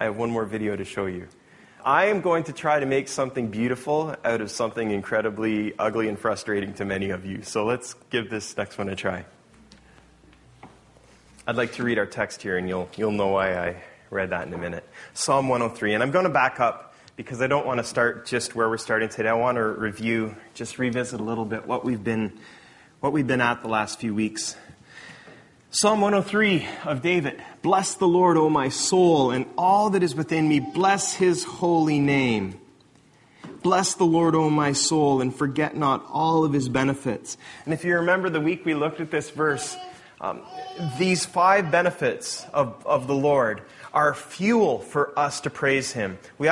have one more video to show you. I am going to try to make something beautiful out of something incredibly ugly and frustrating to many of you. So let's give this next one a try. I'd like to read our text here, and you'll know why I read that in a minute. Psalm 103, and I'm going to back up because I don't want to start just where we're starting today. I want to revisit a little bit what we've been at the last few weeks. Psalm 103 of David. Bless the Lord, O my soul, and all that is within me. Bless his holy name. Bless the Lord, O my soul, and forget not all of his benefits. And if you remember the week we looked at this verse, these 5 benefits of the Lord are fuel for us to praise him. We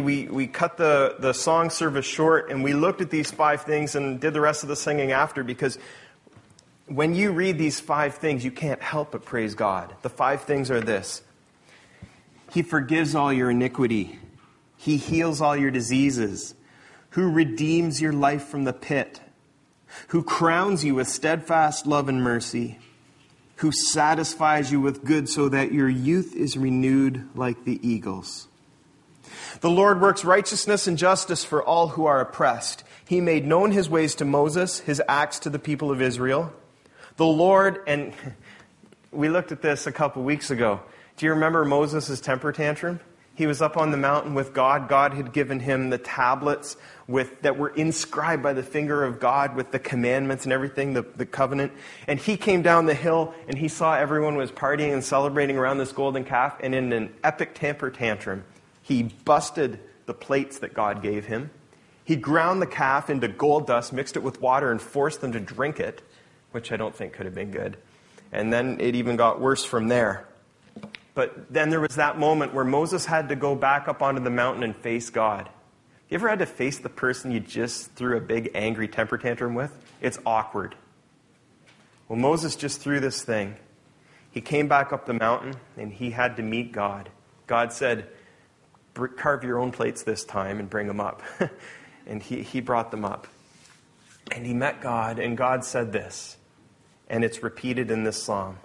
cut the song service short, and we looked at these 5 things and did the rest of the singing after, because when you read these 5 things, you can't help but praise God. The 5 things are this. He forgives all your iniquity. He heals all your diseases. Who redeems your life from the pit. Who crowns you with steadfast love and mercy. Who satisfies you with good so that your youth is renewed like the eagles. The Lord works righteousness and justice for all who are oppressed. He made known his ways to Moses, his acts to the people of Israel. The Lord, and we looked at this a couple weeks ago. Do you remember Moses' temper tantrum? He was up on the mountain with God. God had given him the tablets that were inscribed by the finger of God with the commandments and everything, the covenant. And he came down the hill and he saw everyone was partying and celebrating around this golden calf. And in an epic temper tantrum, he busted the plates that God gave him. He ground the calf into gold dust, mixed it with water, and forced them to drink it, which I don't think could have been good. And then it even got worse from there. But then there was that moment where Moses had to go back up onto the mountain and face God. You ever had to face the person you just threw a big angry temper tantrum with? It's awkward. Well, Moses just threw this thing. He came back up the mountain and he had to meet God. God said, carve your own plates this time and bring them up. And he brought them up. And he met God, and God said this, and it's repeated in this psalm.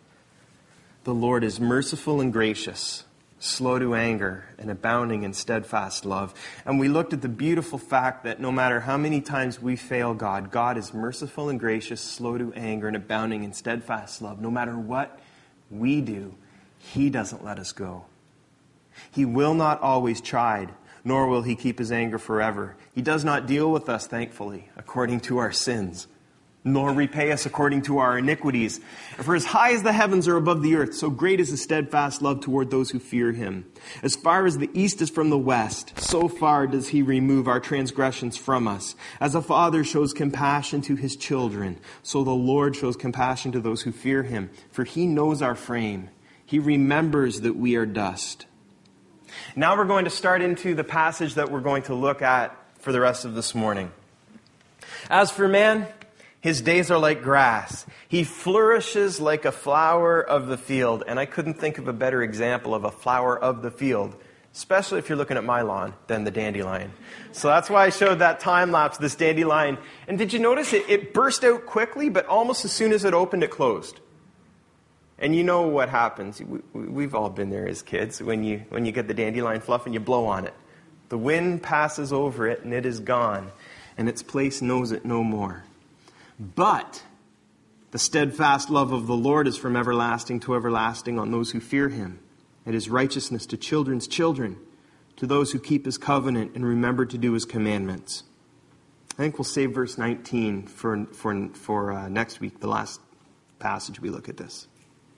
The Lord is merciful and gracious, slow to anger, and abounding in steadfast love. And we looked at the beautiful fact that no matter how many times we fail God, God is merciful and gracious, slow to anger, and abounding in steadfast love. No matter what we do, he doesn't let us go. He will not always chide, nor will he keep his anger forever. He does not deal with us, thankfully, according to our sins, nor repay us according to our iniquities. For as high as the heavens are above the earth, so great is his steadfast love toward those who fear him. As far as the east is from the west, so far does he remove our transgressions from us. As a father shows compassion to his children, so the Lord shows compassion to those who fear him. For he knows our frame. He remembers that we are dust. Now we're going to start into the passage that we're going to look at for the rest of this morning. As for man, his days are like grass. He flourishes like a flower of the field. And I couldn't think of a better example of a flower of the field, especially if you're looking at my lawn, than the dandelion. So that's why I showed that time lapse, this dandelion. And did you notice it burst out quickly, but almost as soon as it opened, it closed. And you know what happens. We've all been there as kids. When you get the dandelion fluff and you blow on it, the wind passes over it and it is gone, and its place knows it no more. But the steadfast love of the Lord is from everlasting to everlasting on those who fear him. It is righteousness to children's children, to those who keep his covenant and remember to do his commandments. I think we'll save verse 19 for next week, the last passage we look at this.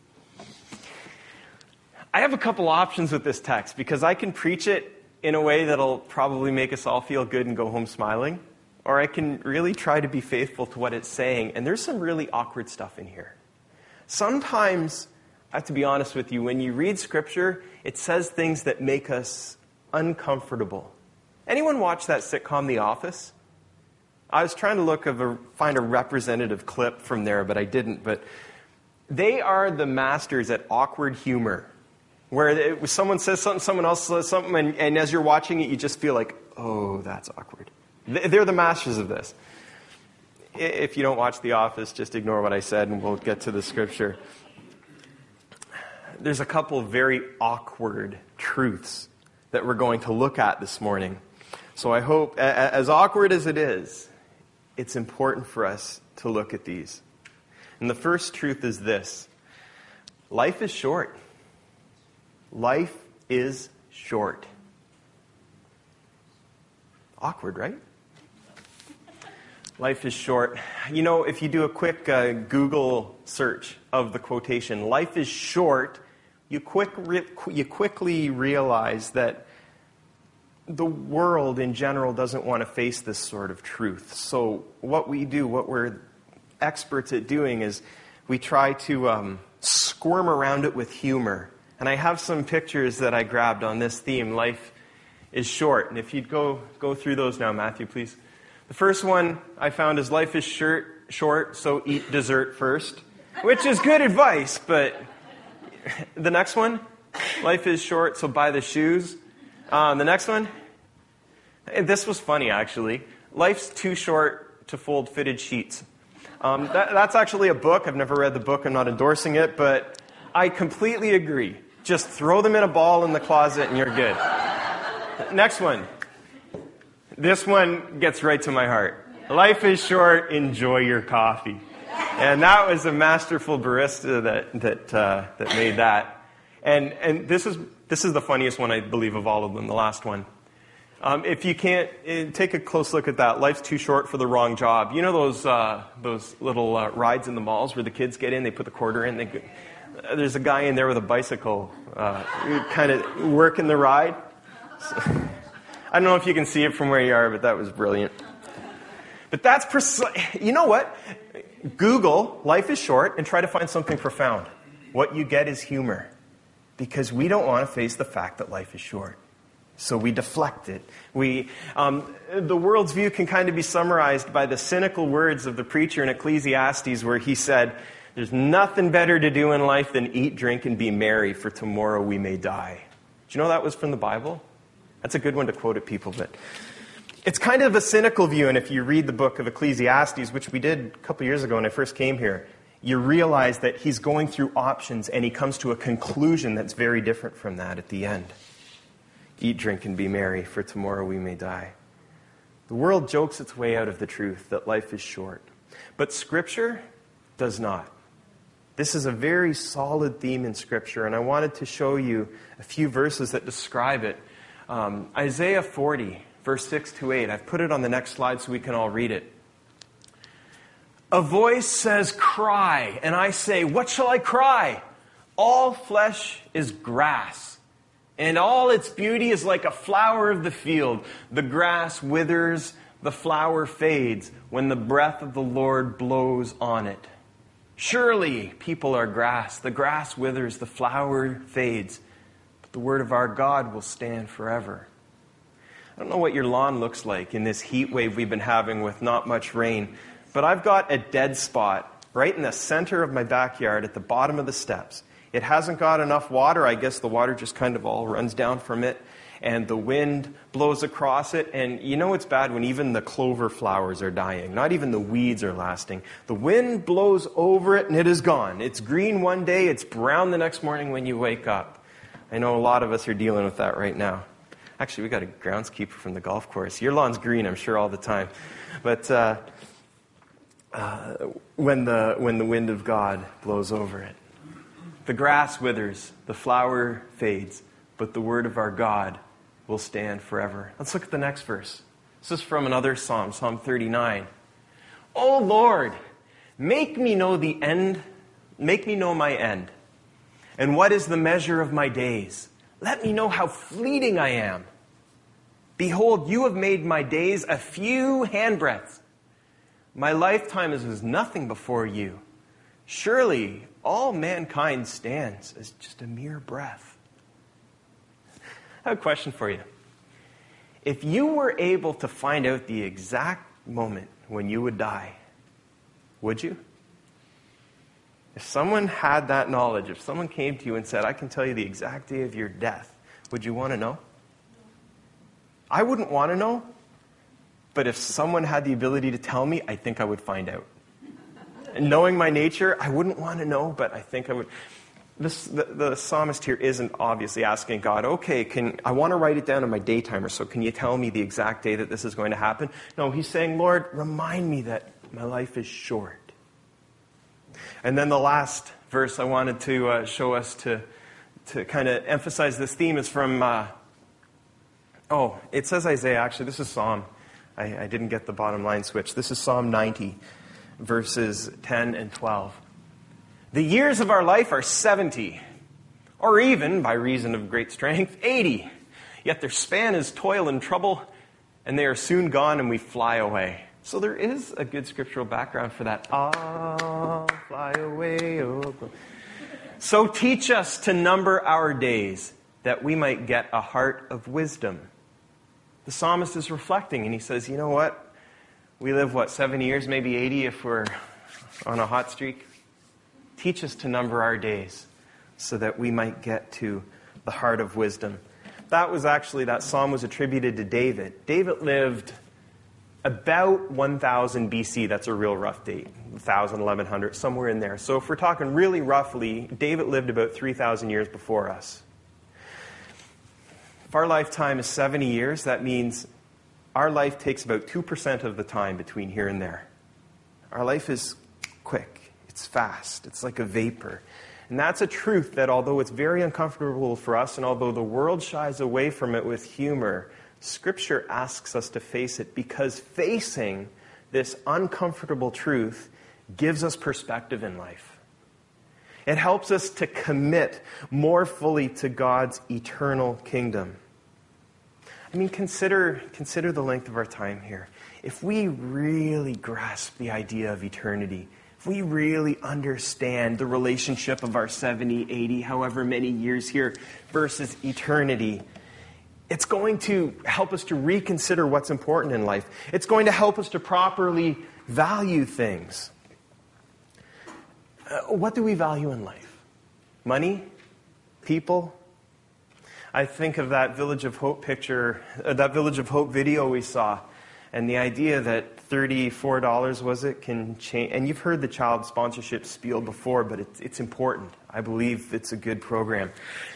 I have a couple options with this text, because I can preach it in a way that'll probably make us all feel good and go home smiling. Or I can really try to be faithful to what it's saying. And there's some really awkward stuff in here. Sometimes, I have to be honest with you, when you read Scripture, it says things that make us uncomfortable. Anyone watch that sitcom, The Office? I was trying to find a representative clip from there, but I didn't. But they are the masters at awkward humor, where someone says something, someone else says something, and as you're watching it, you just feel like, oh, that's awkward. They're the masters of this. If you don't watch The Office, just ignore what I said, and we'll get to the Scripture. there's a couple of very awkward truths that we're going to look at this morning. So I hope, as awkward as it is, it's important for us to look at these. And the first truth is this: life is short. Life is short. Awkward, right? Life is short. You know, if you do a quick Google search of the quotation, life is short, you quickly realize that the world in general doesn't want to face this sort of truth. So what we do, what we're experts at doing, is we try to squirm around it with humor. And I have some pictures that I grabbed on this theme, life is short. And if you'd go through those now, Matthew, please. The first one I found is life is short, so eat dessert first, which is good advice, but the next one, life is short, so buy the shoes. The next one, this was funny actually, life's too short to fold fitted sheets. That's actually a book. I've never read the book. I'm not endorsing it, but I completely agree. Just throw them in a ball in the closet and you're good. Next one. This one gets right to my heart. Life is short, enjoy your coffee. And that was a masterful barista that made that. And this is the funniest one, I believe, of all of them, the last one. If you can't, take a close look at that. Life's too short for the wrong job. You know those little rides in the malls where the kids get in, they put the quarter in, there's a guy in there with a bicycle kind of working the ride. So, I don't know if you can see it from where you are, but that was brilliant. But that's you know what? Google life is short and try to find something profound. What you get is humor. Because we don't want to face the fact that life is short. So we deflect it. The world's view can kind of be summarized by the cynical words of the preacher in Ecclesiastes, where he said, there's nothing better to do in life than eat, drink, and be merry, for tomorrow we may die. Do you know that was from the Bible? That's a good one to quote at people, but it's kind of a cynical view. And if you read the book of Ecclesiastes, which we did a couple years ago when I first came here, you realize that he's going through options and he comes to a conclusion that's very different from that at the end. Eat, drink, and be merry, for tomorrow we may die. The world jokes its way out of the truth that life is short. But Scripture does not. This is a very solid theme in Scripture, and I wanted to show you a few verses that describe it. Isaiah 40, verse 6 to 8. I've put it on the next slide so we can all read it. A voice says, cry, and I say, what shall I cry? All flesh is grass, and all its beauty is like a flower of the field. The grass withers, the flower fades, when the breath of the Lord blows on it. Surely people are grass. The grass withers, the flower fades, but the word of our God will stand forever. I don't know what your lawn looks like in this heat wave we've been having with not much rain, but I've got a dead spot right in the center of my backyard at the bottom of the steps. It hasn't got enough water. I guess the water just kind of all runs down from it, and the wind blows across it. And you know it's bad when even the clover flowers are dying. Not even the weeds are lasting. The wind blows over it and it is gone. It's green one day, it's brown the next morning when you wake up. I know a lot of us are dealing with that right now. Actually, we got a groundskeeper from the golf course. Your lawn's green, I'm sure, all the time. But when the wind of God blows over it, the grass withers, the flower fades, but the word of our God will stand forever. Let's look at the next verse. This is from another psalm, Psalm 39. O Lord, make me know the end, make me know my end. And what is the measure of my days? Let me know how fleeting I am. Behold, you have made my days a few handbreadths. My lifetime is as nothing before you. Surely all mankind stands as just a mere breath. I have a question for you. If you were able to find out the exact moment when you would die, would you? If someone had that knowledge, if someone came to you and said, I can tell you the exact day of your death, would you want to know? I wouldn't want to know, but if someone had the ability to tell me, I think I would find out. And knowing my nature, I wouldn't want to know, but I think I would. the psalmist here isn't obviously asking God, okay, I want to write it down in my day timer, so can you tell me the exact day that this is going to happen? No, he's saying, Lord, remind me that my life is short. And then the last verse I wanted to show us to kind of emphasize this theme is from, it says Isaiah, actually, this is Psalm. I didn't get the bottom line switch. This is Psalm 90, verses 10 and 12. The years of our life are 70, or even, by reason of great strength, 80. Yet their span is toil and trouble, and they are soon gone and we fly away. So there is a good scriptural background for that. Ah, fly away. Oh. So teach us to number our days, that we might get a heart of wisdom. The psalmist is reflecting, and he says, you know what? We live, 70 years, maybe 80 if we're on a hot streak. Teach us to number our days so that we might get to the heart of wisdom. That psalm was attributed to David. David lived about 1000 BC. That's a real rough date. 1000, 1100, somewhere in there. So if we're talking really roughly, David lived about 3,000 years before us. If our lifetime is 70 years, that means our life takes about 2% of the time between here and there. Our life is quick. It's fast. It's like a vapor. And that's a truth that although it's very uncomfortable for us, and although the world shies away from it with humor, Scripture asks us to face it, because facing this uncomfortable truth gives us perspective in life. It helps us to commit more fully to God's eternal kingdom. I mean, consider the length of our time here. If we really grasp the idea of eternity, if we really understand the relationship of our 70, 80, however many years here versus eternity, it's going to help us to reconsider what's important in life. It's going to help us to properly value things. What do we value in life? Money? People? I think of that Village of Hope picture, that Village of Hope video we saw, and the idea that $34, was it, can change. And you've heard the child sponsorship spiel before, but it's important. I believe it's a good program.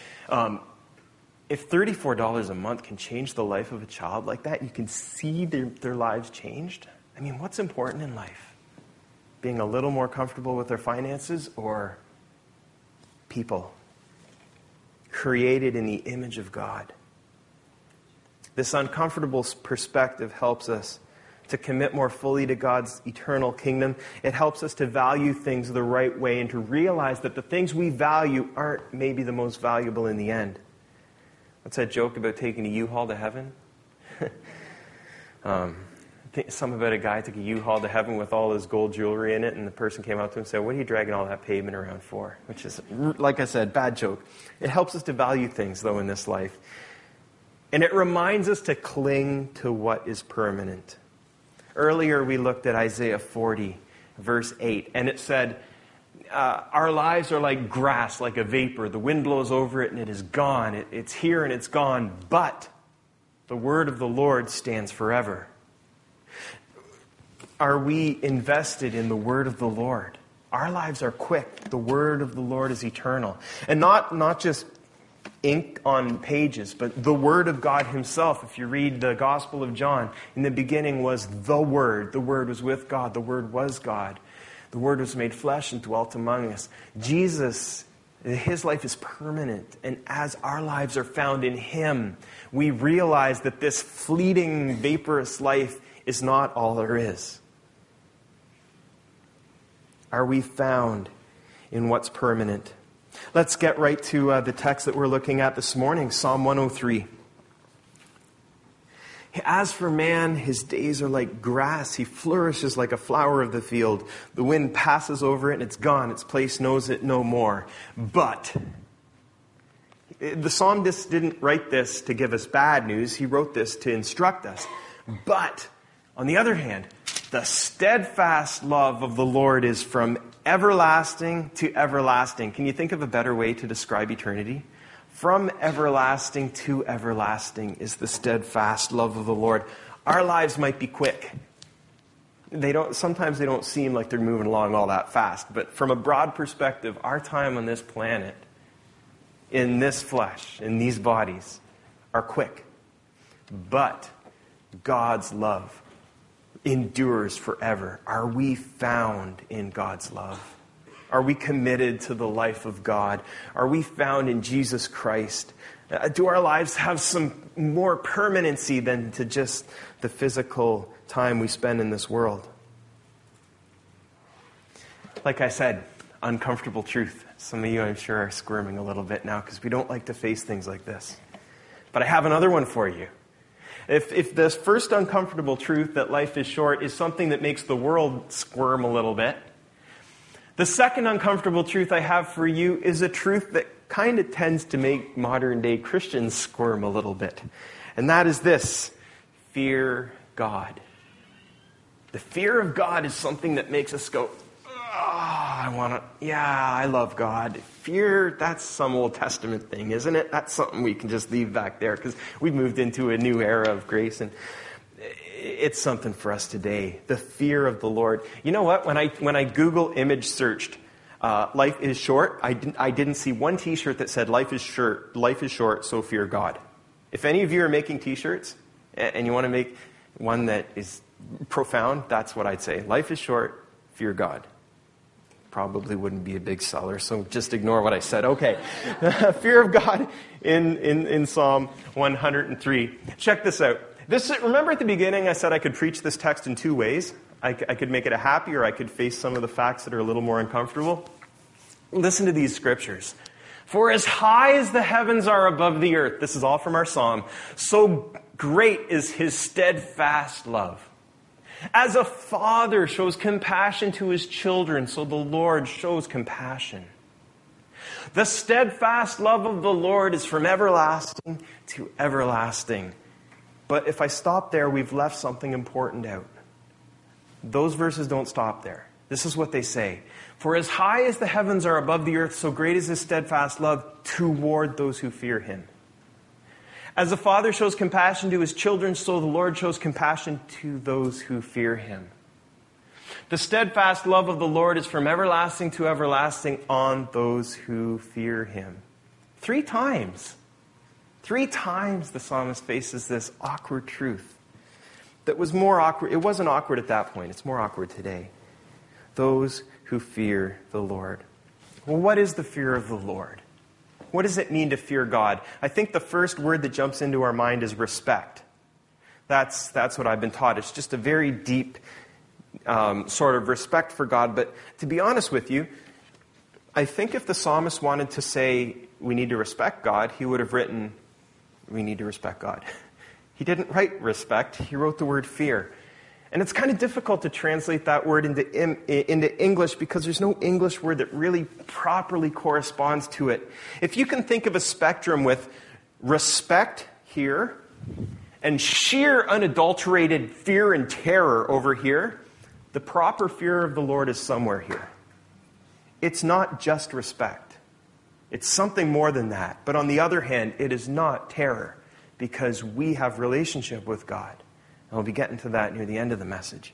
If $34 a month can change the life of a child like that, you can see their lives changed. I mean, what's important in life? Being a little more comfortable with their finances, or people created in the image of God? This uncomfortable perspective helps us to commit more fully to God's eternal kingdom. It helps us to value things the right way and to realize that the things we value aren't maybe the most valuable in the end. What's that joke about taking a U-Haul to heaven? Something about a guy took a U-Haul to heaven with all his gold jewelry in it, and the person came out to him and said, "What are you dragging all that pavement around for?" Which is, like I said, bad joke. It helps us to value things, though, in this life. And it reminds us to cling to what is permanent. Earlier we looked at Isaiah 40, verse 8, and it said, our lives are like grass, like a vapor. The wind blows over it and it is gone. It's here and it's gone, but the word of the Lord stands forever. Are we invested in the word of the Lord? Our lives are quick. The word of the Lord is eternal. And not just ink on pages, but the Word of God Himself. If you read the Gospel of John, in the beginning was the Word. The Word was with God. The Word was God. The Word was made flesh and dwelt among us. Jesus, His life is permanent. And as our lives are found in Him, we realize that this fleeting, vaporous life is not all there is. Are we found in what's permanent? Let's get right to the text that we're looking at this morning, Psalm 103. As for man, his days are like grass. He flourishes like a flower of the field. The wind passes over it and it's gone. Its place knows it no more. But the psalmist didn't write this to give us bad news. He wrote this to instruct us. But on the other hand, the steadfast love of the Lord is from everlasting to everlasting. Can you think of a better way to describe eternity? From everlasting to everlasting is the steadfast love of the Lord. Our lives might be quick. Sometimes they don't seem like they're moving along all that fast. But from a broad perspective, our time on this planet in this flesh, in these bodies, are quick. But God's love endures forever. Are we found in God's love? Are we committed to the life of God? Are we found in Jesus Christ? Do our lives have some more permanency than to just the physical time we spend in this world? Like I said, uncomfortable truth. Some of you, I'm sure, are squirming a little bit now because we don't like to face things like this. But I have another one for you. If this first uncomfortable truth that life is short is something that makes the world squirm a little bit, the second uncomfortable truth I have for you is a truth that kind of tends to make modern day Christians squirm a little bit. And that is this: fear God. The fear of God is something that makes us go, I love God. Fear, that's some Old Testament thing, isn't it? That's something we can just leave back there because we've moved into a new era of grace, and it's something for us today. The fear of the Lord. You know what? When I Google image searched, life is short, I didn't see one T-shirt that said life is short, so fear God. If any of you are making T-shirts and you want to make one that is profound, that's what I'd say. Life is short, fear God. Probably wouldn't be a big seller, so just ignore what I said. Okay. Fear of God in Psalm 103. Check this out. Remember at the beginning I said I could preach this text in two ways. I could make it a happy, or I could face some of the facts that are a little more uncomfortable. Listen to these scriptures. For as high as the heavens are above the earth, this is all from our psalm, so great is his steadfast love. As a father shows compassion to his children, so the Lord shows compassion. The steadfast love of the Lord is from everlasting to everlasting. But if I stop there, we've left something important out. Those verses don't stop there. This is what they say. For as high as the heavens are above the earth, so great is his steadfast love toward those who fear him. As a father shows compassion to his children, so the Lord shows compassion to those who fear him. The steadfast love of the Lord is from everlasting to everlasting on those who fear him. 3 times. 3 times the psalmist faces this awkward truth that was more awkward. It wasn't awkward at that point. It's more awkward today. Those who fear the Lord. Well, what is the fear of the Lord? What does it mean to fear God? I think the first word that jumps into our mind is respect. That's what I've been taught. It's just a very deep sort of respect for God. But to be honest with you, I think if the psalmist wanted to say we need to respect God, he would have written we need to respect God. He didn't write respect. He wrote the word fear. And it's kind of difficult to translate that word into English because there's no English word that really properly corresponds to it. If you can think of a spectrum with respect here and sheer unadulterated fear and terror over here, the proper fear of the Lord is somewhere here. It's not just respect. It's something more than that. But on the other hand, it is not terror because we have relationship with God. I'll be getting to that near the end of the message.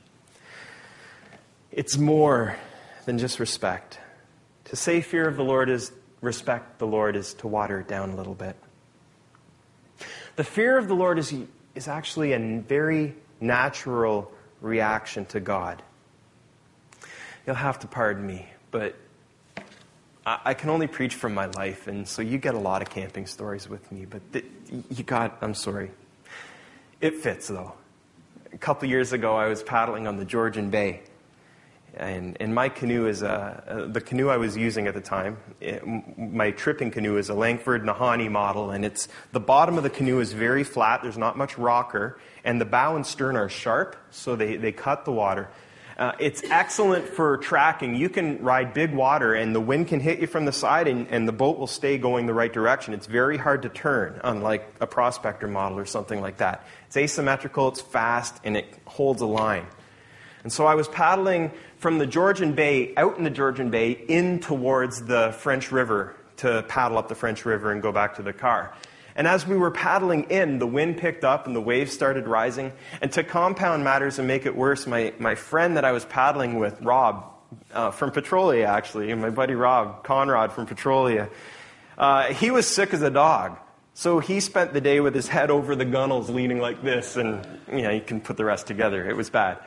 It's more than just respect. To say fear of the Lord is respect the Lord is to water it down a little bit. The fear of the Lord is actually a very natural reaction to God. You'll have to pardon me, but I can only preach from my life, and so you get a lot of camping stories with me, but I'm sorry. It fits, though. A couple years ago, I was paddling on the Georgian Bay, and my canoe is the canoe I was using at the time. My tripping canoe is a Langford Nahani model, and the bottom of the canoe is very flat. There's not much rocker, and the bow and stern are sharp, so they cut the water. It's excellent for tracking. You can ride big water, and the wind can hit you from the side, and the boat will stay going the right direction. It's very hard to turn, unlike a Prospector model or something like that. It's asymmetrical, it's fast, and it holds a line. And so I was paddling from the Georgian Bay, out in the Georgian Bay, in towards the French River to paddle up the French River and go back to the car. And as we were paddling in, the wind picked up and the waves started rising. And to compound matters and make it worse, my friend that I was paddling with, Rob, from Petrolia actually, and my buddy Rob, Conrad from Petrolia, He was sick as a dog. So he spent the day with his head over the gunnels leaning like this, and you can put the rest together. It was bad.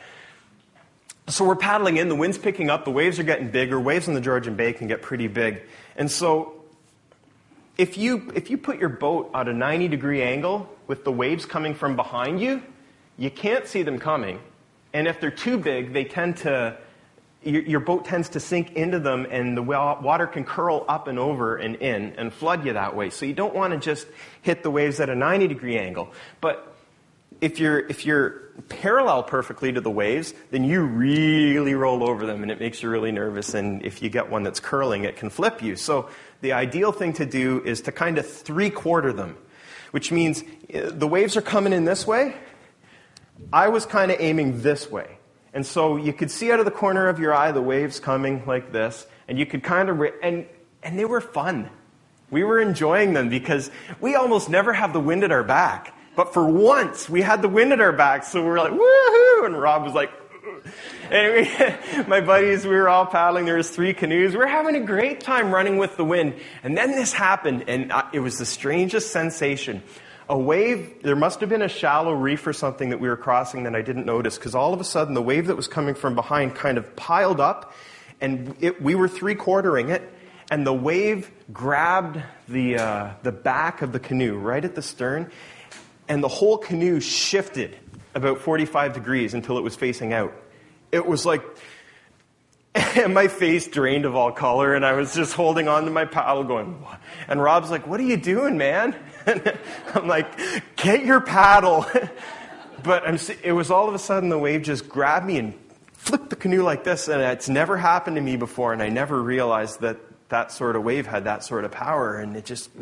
So we're paddling in, the wind's picking up, the waves are getting bigger. Waves in the Georgian Bay can get pretty big. And so if you put your boat at a 90-degree angle with the waves coming from behind you, you can't see them coming. And if they're too big, they tend to, your boat tends to sink into them, and the water can curl up and over and in and flood you that way. So you don't want to just hit the waves at a 90-degree angle. But if you're parallel perfectly to the waves, then you really roll over them, and it makes you really nervous. And if you get one that's curling, it can flip you. So the ideal thing to do is to kind of three-quarter them, which means the waves are coming in this way. I was kind of aiming this way. And so you could see out of the corner of your eye the waves coming like this, and you could kind of, and they were fun. We were enjoying them because we almost never have the wind at our back. But for once, we had the wind at our back, so we were like, woohoo! And Rob was like, and my buddies, we were all paddling. There was 3 canoes. We were having a great time running with the wind. And then this happened, and it was the strangest sensation. A wave, there must have been a shallow reef or something that we were crossing that I didn't notice, because all of a sudden the wave that was coming from behind kind of piled up, and we were three-quartering it, and the wave grabbed the back of the canoe right at the stern, and the whole canoe shifted about 45 degrees until it was facing out. It was like, and my face drained of all color, and I was just holding on to my paddle going, what? And Rob's like, what are you doing, man? And I'm like, get your paddle. But it was all of a sudden the wave just grabbed me and flipped the canoe like this, and it's never happened to me before, and I never realized that that sort of wave had that sort of power, and it just...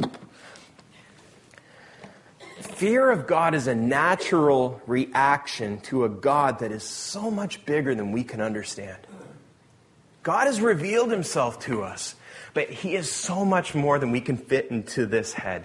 Fear of God is a natural reaction to a God that is so much bigger than we can understand. God has revealed himself to us, but he is so much more than we can fit into this head.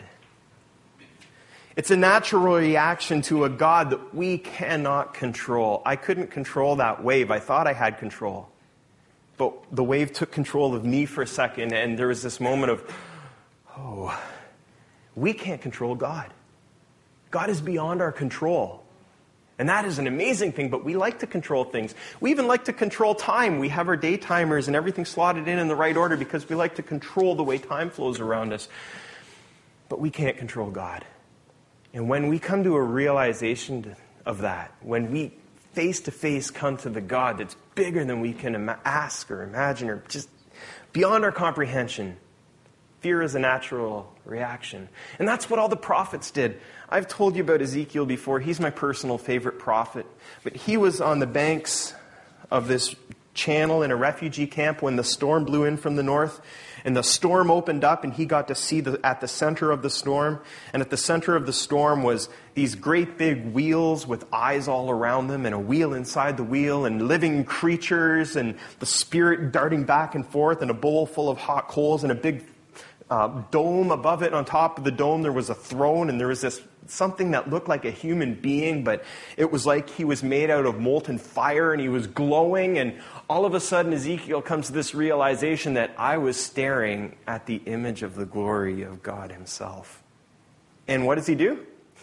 It's a natural reaction to a God that we cannot control. I couldn't control that wave. I thought I had control. But the wave took control of me for a second, and there was this moment of, we can't control God. God is beyond our control. And that is an amazing thing, but we like to control things. We even like to control time. We have our day timers and everything slotted in the right order because we like to control the way time flows around us. But we can't control God. And when we come to a realization of that, when we face to face come to the God that's bigger than we can ask or imagine or just beyond our comprehension, fear is a natural reaction. And that's what all the prophets did. I've told you about Ezekiel before. He's my personal favorite prophet. But he was on the banks of this channel in a refugee camp when the storm blew in from the north. And the storm opened up, and he got to see at the center of the storm. And at the center of the storm was these great big wheels with eyes all around them, and a wheel inside the wheel, and living creatures, and the spirit darting back and forth, and a bowl full of hot coals, and a big dome above it. On top of the dome there was a throne, and there was this something that looked like a human being, but it was like he was made out of molten fire, and he was glowing. And all of a sudden Ezekiel comes to this realization that I was staring at the image of the glory of God himself. And what does he do?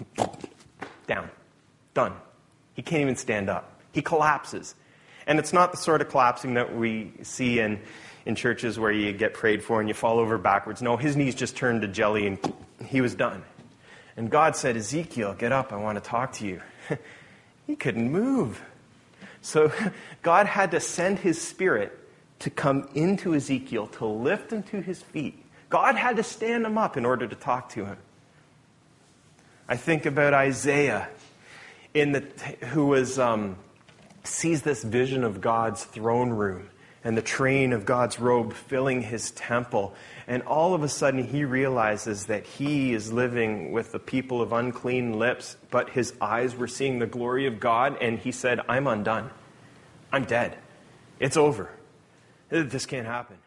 Down. Done. He can't even stand up. He collapses. And it's not the sort of collapsing that we see in churches where you get prayed for and you fall over backwards. No, his knees just turned to jelly and he was done. And God said, Ezekiel, get up, I want to talk to you. He couldn't move. So God had to send his spirit to come into Ezekiel, to lift him to his feet. God had to stand him up in order to talk to him. I think about Isaiah, who sees this vision of God's throne room and the train of God's robe filling his temple. And all of a sudden he realizes that he is living with the people of unclean lips, but his eyes were seeing the glory of God, and he said, I'm undone. I'm dead. It's over. This can't happen.